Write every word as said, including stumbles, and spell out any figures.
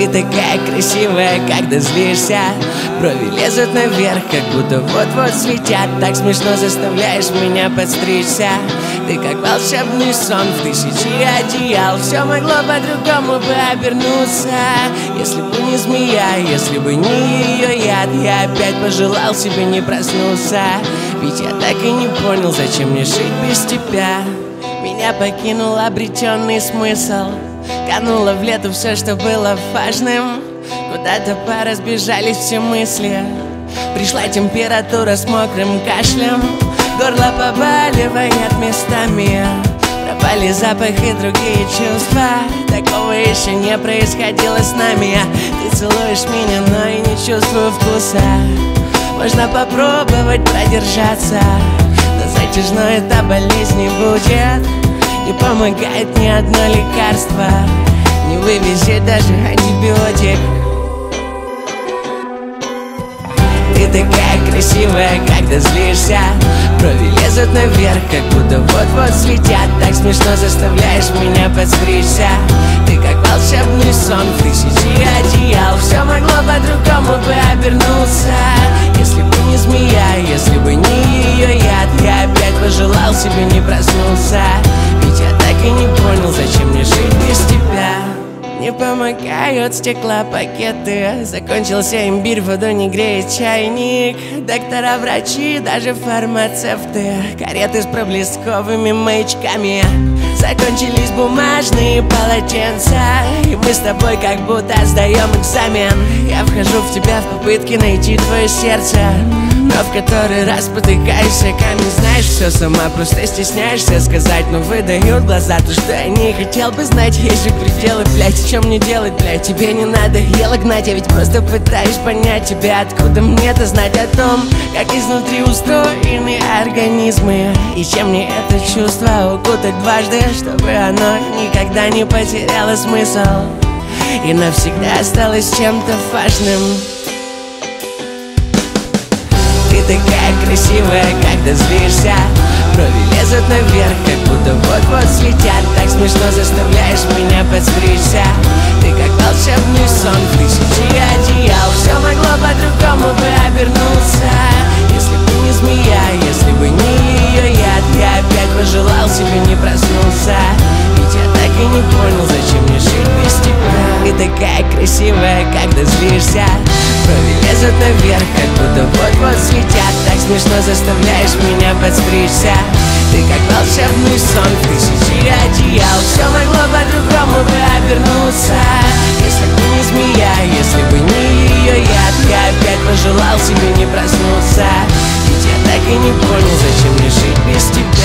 Ты такая красивая, когда злишься. Брови лезут наверх, как будто вот-вот слетят. Так смешно заставляешь меня подстричься. Ты как волшебный сон в тысячи одеял. Все могло по-другому бы обернуться, если бы не змея, если бы не ее яд. Я опять пожелал себе не проснуться, ведь я так и не понял, зачем мне жить без тебя. Меня покинул обретенный смысл, кануло в лету все, что было важным. Куда-то поразбежались все мысли. Пришла температура с мокрым кашлем. Горло побаливает местами. Пропали запах и другие чувства. Такого еще не происходило с нами. Ты целуешь меня, но и не чувствую вкуса. Можно попробовать продержаться, но затяжной эта болезнь не будет. Не помогает ни одно лекарство, не вывезет даже антибиотик. Ты такая красивая, когда злишься. Брови лезут наверх, как будто вот-вот слетят. Так смешно заставляешь меня подстричься. Ты как волшебный сон в тысячи одеял. Все могло по-другому бы обернуться, если бы не змея, если бы не ее яд. Я опять пожелал себе не проснуться, ведь я так и не понял, зачем мне жить без тебя. Не помогают стеклопакеты, закончился имбирь, воду не греет чайник. Доктора, врачи, даже фармацевты, кареты с проблесковыми маячками. Закончились бумажные полотенца, и мы с тобой как будто сдаем экзамен. Я вхожу в тебя в попытке найти твое сердце, но в который раз потыкаешься камень. Знаешь, все сама, просто стесняешься сказать, но выдают глаза то, что я не хотел бы знать. Есть же пределы, блядь, и чем мне делать, блядь? Тебе не надо ело гнать, я ведь просто пытаюсь понять тебя. Откуда мне-то знать о том, как изнутри устроены организмы, и чем мне это чувство укутать дважды, чтобы оно никогда не потеряло смысл и навсегда осталось чем-то важным. Ты такая красивая, когда злишься. Брови лезут наверх, как будто вот-вот слетят. Так смешно заставляешь меня подстричься. Ты как волшебный сон в тысячи одеял. Все могло по-другому бы обернуться, если бы не змея, если бы не ее яд. Я опять пожелал себе не проснуться, ведь я так и не понял, зачем мне жить без тебя. Ты такая красивая, когда злишься. Брови лезут наверх, как будто вот-вот слетят. Так смешно заставляешь меня подстричься. Ты как волшебный сон в тысячи одеял. Все могло по-другому бы обернуться, если бы не змея, если бы не ее яд. Я опять пожелал себе не проснуться, ведь я так и не понял, зачем мне жить без тебя.